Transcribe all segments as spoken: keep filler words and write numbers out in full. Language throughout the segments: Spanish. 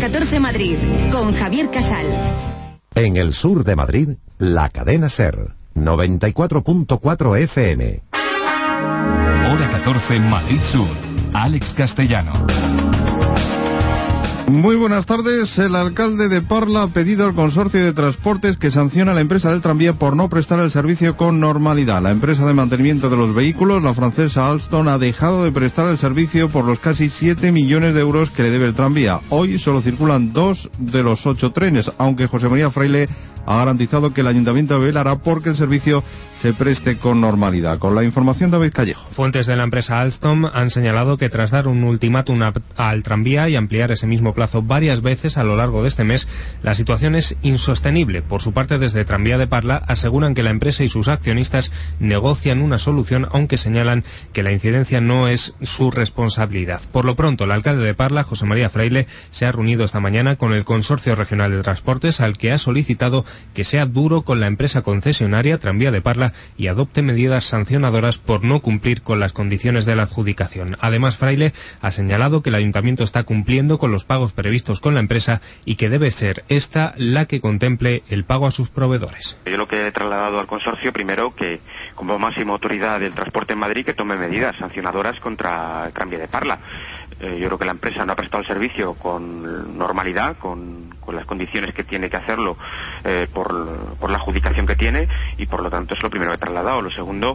catorce Madrid, con Javier Casal. En el sur de Madrid, la cadena SER, noventa y cuatro punto cuatro F M. Hora catorce, Madrid Sur. Alex Castellano. Muy buenas tardes. El alcalde de Parla ha pedido al consorcio de transportes que sancione a la empresa del tranvía por no prestar el servicio con normalidad. La empresa de mantenimiento de los vehículos, la francesa Alstom, ha dejado de prestar el servicio por los casi siete millones de euros que le debe el tranvía. Hoy solo circulan dos de los ocho trenes, aunque José María Fraile ha garantizado que el ayuntamiento velará porque el servicio se preste con normalidad. Con la información de David Callejo. Fuentes de la empresa Alstom han señalado que tras dar un ultimátum al tranvía y ampliar ese mismo plazo varias veces a lo largo de este mes, la situación es insostenible. Por su parte, desde Tranvía de Parla aseguran que la empresa y sus accionistas negocian una solución, aunque señalan que la incidencia no es su responsabilidad. Por lo pronto, el alcalde de Parla, José María Fraile, se ha reunido esta mañana con el Consorcio Regional de Transportes, al que ha solicitado que sea duro con la empresa concesionaria Tranvía de Parla y adopte medidas sancionadoras por no cumplir con las condiciones de la adjudicación. Además, Fraile ha señalado que el ayuntamiento está cumpliendo con los pagos previstos con la empresa y que debe ser esta la que contemple el pago a sus proveedores. Yo lo que he trasladado al consorcio, primero, que como máxima autoridad del transporte en Madrid, que tome medidas sancionadoras contra el Tranvía de Parla. Eh, yo creo que la empresa no ha prestado el servicio con normalidad, con, con las condiciones que tiene que hacerlo eh, por, por la adjudicación que tiene, y por lo tanto es lo primero que he trasladado. Lo segundo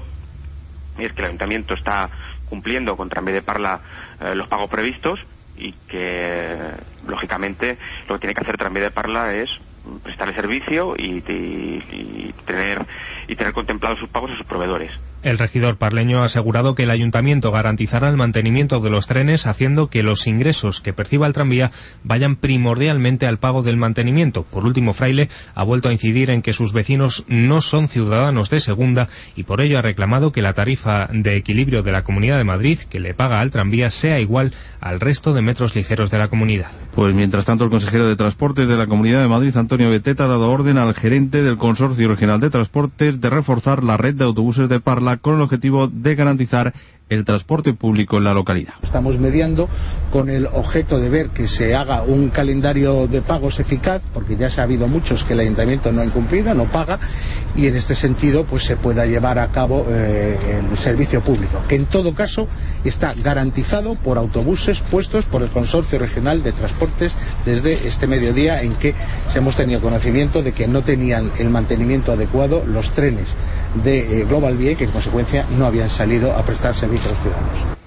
es que el ayuntamiento está cumpliendo con Tranvía de Parla eh, los pagos previstos, y que lógicamente lo que tiene que hacer Tranvía de Parla es prestar el servicio y, y, y tener y tener contemplados sus pagos a sus proveedores. El regidor parleño ha asegurado que el ayuntamiento garantizará el mantenimiento de los trenes, haciendo que los ingresos que perciba el tranvía vayan primordialmente al pago del mantenimiento. Por último, Fraile ha vuelto a incidir en que sus vecinos no son ciudadanos de segunda, y por ello ha reclamado que la tarifa de equilibrio de la Comunidad de Madrid, que le paga al tranvía, sea igual al resto de metros ligeros de la comunidad. Pues mientras tanto, el consejero de Transportes de la Comunidad de Madrid, Antonio Beteta, ha dado orden al gerente del Consorcio Regional de Transportes de reforzar la red de autobuses de Parla con el objetivo de garantizar el transporte público en la localidad. Estamos mediando con el objeto de ver que se haga un calendario de pagos eficaz, porque ya se ha habido muchos que el ayuntamiento no ha incumplido, no paga, y en este sentido pues se pueda llevar a cabo eh, el servicio público, que en todo caso está garantizado por autobuses puestos por el Consorcio Regional de Transportes desde este mediodía, en que hemos tenido conocimiento de que no tenían el mantenimiento adecuado los trenes de eh, Global Vía, y que en consecuencia no habían salido a prestar servicio a los ciudadanos.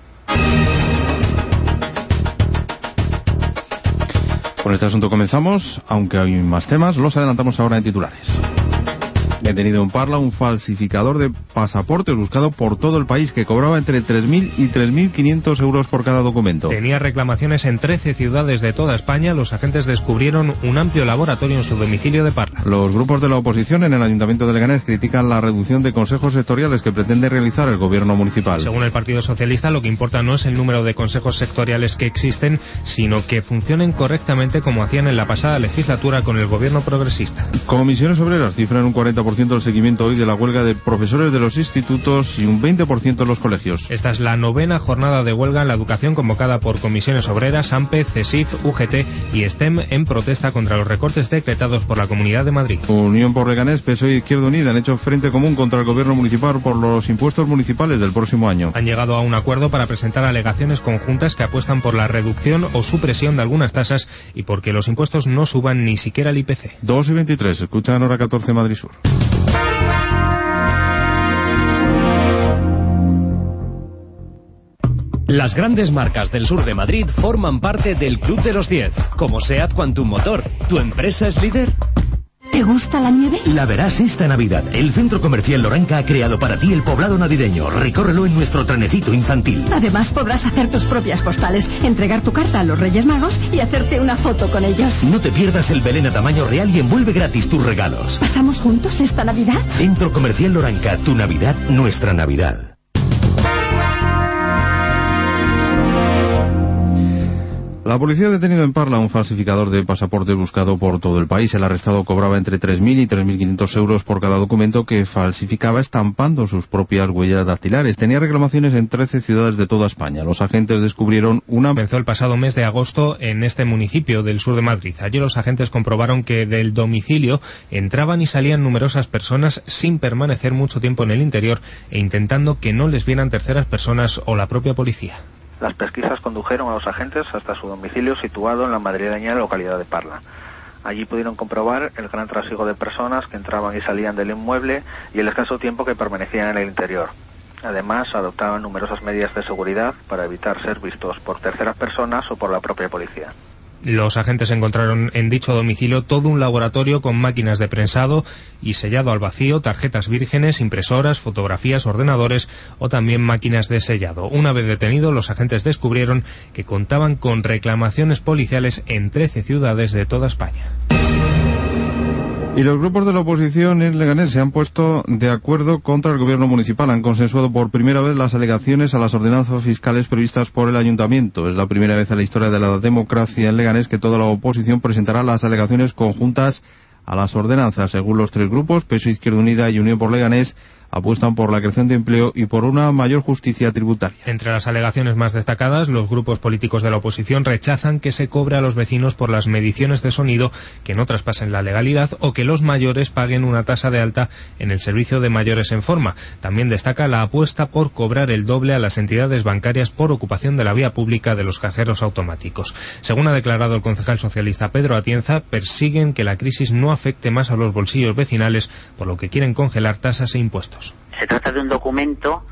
Con este asunto comenzamos, aunque hay más temas, los adelantamos ahora en titulares. Detenido en Parla un falsificador de pasaportes buscado por todo el país, que cobraba entre tres mil y tres mil quinientos euros por cada documento. Tenía reclamaciones en trece ciudades de toda España. Los agentes descubrieron un amplio laboratorio en su domicilio de Parla. Los grupos de la oposición en el Ayuntamiento de Leganés critican la reducción de consejos sectoriales que pretende realizar el gobierno municipal. Según el Partido Socialista, lo que importa no es el número de consejos sectoriales que existen, sino que funcionen correctamente como hacían en la pasada legislatura con el gobierno progresista. Comisiones Obreras cifran un cuarenta por ciento el seguimiento hoy de la huelga de profesores de los institutos y un veinte por ciento en los colegios. Esta es la novena jornada de huelga en la educación convocada por Comisiones Obreras, AMPE, CESIF, U G T y STEM, en protesta contra los recortes decretados por la Comunidad de Madrid. Unión por Leganés, P S O E y Izquierda Unida han hecho frente común contra el gobierno municipal por los impuestos municipales del próximo año. Han llegado a un acuerdo para presentar alegaciones conjuntas que apuestan por la reducción o supresión de algunas tasas y porque los impuestos no suban ni siquiera el I P C. dos y veintitrés, escuchan Hora catorce Madrid Sur. Las grandes marcas del sur de Madrid forman parte del Club de los diez, como SEAT Quantum Motor. ¿Tu empresa es líder? ¿Te gusta la nieve? La verás esta Navidad. El Centro Comercial Loranca ha creado para ti el poblado navideño. Recórrelo en nuestro trenecito infantil. Además podrás hacer tus propias postales, entregar tu carta a los Reyes Magos y hacerte una foto con ellos. No te pierdas el Belén a tamaño real y envuelve gratis tus regalos. ¿Pasamos juntos esta Navidad? Centro Comercial Loranca, tu Navidad, nuestra Navidad. La policía ha detenido en Parla a un falsificador de pasaporte buscado por todo el país. El arrestado cobraba entre tres mil y tres mil quinientos euros por cada documento que falsificaba estampando sus propias huellas dactilares. Tenía reclamaciones en trece ciudades de toda España. Los agentes descubrieron una... Comenzó el pasado mes de agosto en este municipio del sur de Madrid. Ayer los agentes comprobaron que del domicilio entraban y salían numerosas personas sin permanecer mucho tiempo en el interior e intentando que no les vieran terceras personas o la propia policía. Las pesquisas condujeron a los agentes hasta su domicilio situado en la madrileña localidad de Parla. Allí pudieron comprobar el gran trasiego de personas que entraban y salían del inmueble y el escaso tiempo que permanecían en el interior. Además, adoptaban numerosas medidas de seguridad para evitar ser vistos por terceras personas o por la propia policía. Los agentes encontraron en dicho domicilio todo un laboratorio con máquinas de prensado y sellado al vacío, tarjetas vírgenes, impresoras, fotografías, ordenadores o también máquinas de sellado. Una vez detenidos, los agentes descubrieron que contaban con reclamaciones policiales en trece ciudades de toda España. Y los grupos de la oposición en Leganés se han puesto de acuerdo contra el gobierno municipal. Han consensuado por primera vez las alegaciones a las ordenanzas fiscales previstas por el ayuntamiento. Es la primera vez en la historia de la democracia en Leganés que toda la oposición presentará las alegaciones conjuntas a las ordenanzas. Según los tres grupos, P S O E, Izquierda Unida y Unión por Leganés, apuestan por la creación de empleo y por una mayor justicia tributaria. Entre las alegaciones más destacadas, los grupos políticos de la oposición rechazan que se cobre a los vecinos por las mediciones de sonido que no traspasen la legalidad o que los mayores paguen una tasa de alta en el servicio de mayores en forma. También destaca la apuesta por cobrar el doble a las entidades bancarias por ocupación de la vía pública de los cajeros automáticos. Según ha declarado el concejal socialista Pedro Atienza, persiguen que la crisis no afecte más a los bolsillos vecinales, por lo que quieren congelar tasas e impuestos. Se trata de un documento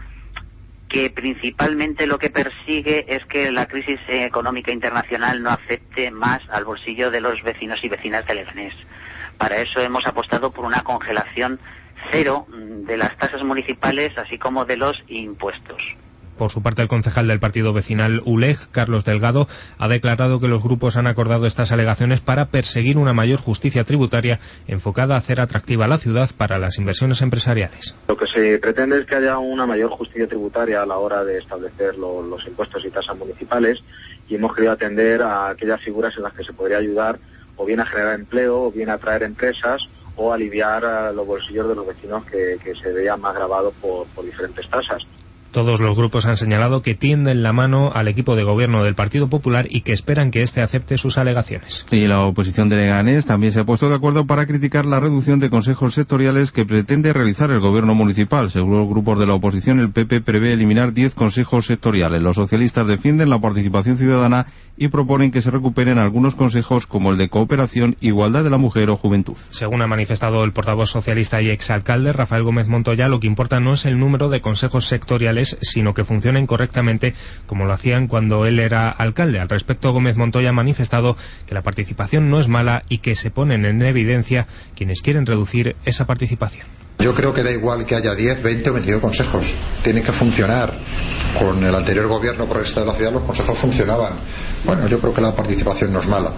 que principalmente lo que persigue es que la crisis económica internacional no afecte más al bolsillo de los vecinos y vecinas de Leganés. Para eso hemos apostado por una congelación cero de las tasas municipales, así como de los impuestos. Por su parte, el concejal del partido vecinal U L E G, Carlos Delgado, ha declarado que los grupos han acordado estas alegaciones para perseguir una mayor justicia tributaria enfocada a hacer atractiva la ciudad para las inversiones empresariales. Lo que se pretende es que haya una mayor justicia tributaria a la hora de establecer lo, los impuestos y tasas municipales, y hemos querido atender a aquellas figuras en las que se podría ayudar o bien a generar empleo o bien a atraer empresas o aliviar a los bolsillos de los vecinos que, que se veían más gravados por, por diferentes tasas. Todos los grupos han señalado que tienden la mano al equipo de gobierno del Partido Popular y que esperan que éste acepte sus alegaciones. Y la oposición de Leganés también se ha puesto de acuerdo para criticar la reducción de consejos sectoriales que pretende realizar el gobierno municipal. Según los grupos de la oposición, el P P prevé eliminar diez consejos sectoriales. Los socialistas defienden la participación ciudadana y proponen que se recuperen algunos consejos como el de cooperación, igualdad de la mujer o juventud. Según ha manifestado el portavoz socialista y exalcalde Rafael Gómez Montoya, lo que importa no es el número de consejos sectoriales, sino que funcionen correctamente como lo hacían cuando él era alcalde. Al respecto, Gómez Montoya ha manifestado que la participación no es mala y que se ponen en evidencia quienes quieren reducir esa participación. Yo creo que da igual que haya diez, veinte o veintidós consejos. Tienen que funcionar. Con el anterior gobierno progresista de la ciudad los consejos funcionaban. Bueno, yo creo que la participación no es mala.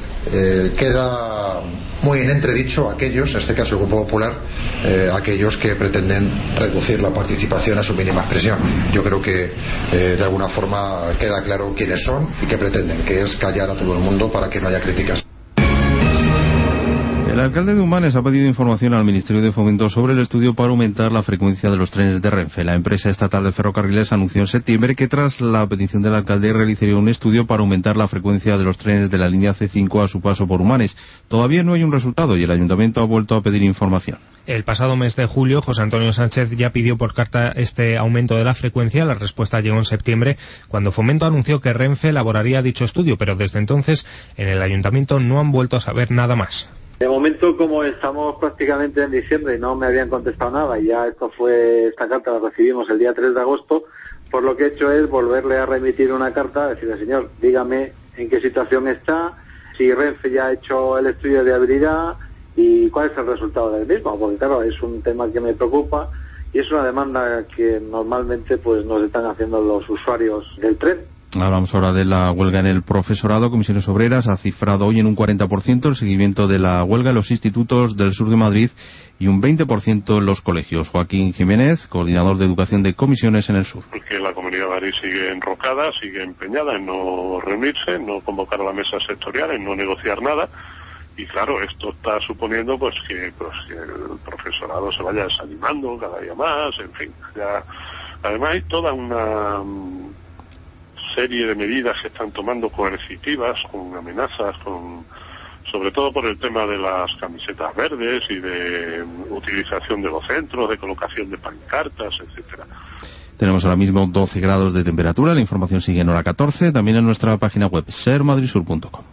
Eh, queda muy en entredicho aquellos, en este caso el Grupo Popular, eh, aquellos que pretenden reducir la participación a su mínima expresión. Yo creo que eh, de alguna forma queda claro quiénes son y qué pretenden, que es callar a todo el mundo para que no haya críticas. El alcalde de Humanes ha pedido información al Ministerio de Fomento sobre el estudio para aumentar la frecuencia de los trenes de Renfe. La empresa estatal de ferrocarriles anunció en septiembre que tras la petición del alcalde realizaría un estudio para aumentar la frecuencia de los trenes de la línea C cinco a su paso por Humanes. Todavía no hay un resultado y el ayuntamiento ha vuelto a pedir información. El pasado mes de julio, José Antonio Sánchez ya pidió por carta este aumento de la frecuencia. La respuesta llegó en septiembre, cuando Fomento anunció que Renfe elaboraría dicho estudio, pero desde entonces en el ayuntamiento no han vuelto a saber nada más. De momento, como estamos prácticamente en diciembre y no me habían contestado nada, y ya esto fue, esta carta la recibimos el día tres de agosto, pues lo que he hecho es volverle a remitir una carta, decirle, señor, dígame en qué situación está, si Renfe ya ha hecho el estudio de viabilidad y cuál es el resultado del mismo, porque claro, es un tema que me preocupa y es una demanda que normalmente pues nos están haciendo los usuarios del tren. Hablamos ahora de la huelga en el profesorado. Comisiones Obreras ha cifrado hoy en un cuarenta por ciento el seguimiento de la huelga en los institutos del sur de Madrid y un veinte por ciento en los colegios. Joaquín Jiménez, coordinador de educación de comisiones en el sur. Porque la Comunidad de Madrid sigue enrocada, sigue empeñada en no reunirse, en no convocar a la mesa sectorial, en no negociar nada. Y claro, esto está suponiendo pues que, pues, que el profesorado se vaya desanimando cada día más, en fin. Ya, además hay toda una serie de medidas que están tomando coercitivas, con amenazas, con sobre todo por el tema de las camisetas verdes y de utilización de los centros, de colocación de pancartas, etcétera. Tenemos ahora mismo doce grados de temperatura. La información sigue en hora catorce, también en nuestra página web ser madrid sur punto com.